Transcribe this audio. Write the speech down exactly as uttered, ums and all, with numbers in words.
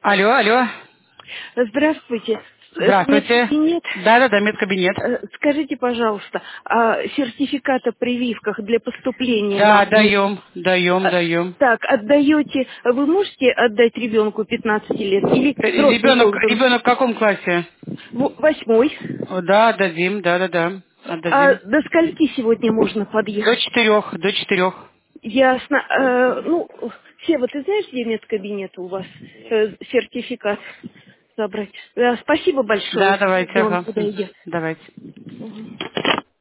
Алло, алло. Здравствуйте. Э, Здравствуйте. Медкабинет. Да-да-да, медкабинет. Э, Скажите, пожалуйста, а сертификат о прививках для поступления Да, нам нужен? даем, даем, А, даем. Так, отдаете, вы можете отдать ребенку пятнадцати лет или взрослый Ребенок, должен? ребенок в каком классе? В- Восьмой. О, да, отдадим, да-да-да, А отдадим. до скольки сегодня можно До подъехать? четырех, до четырех. Ясно. Э, ну, Сева, ты знаешь, где медкабинет у вас? Э, сертификат забрать. Э, спасибо Да, большое. давайте, Сегодня он ага. подойдет. Давайте.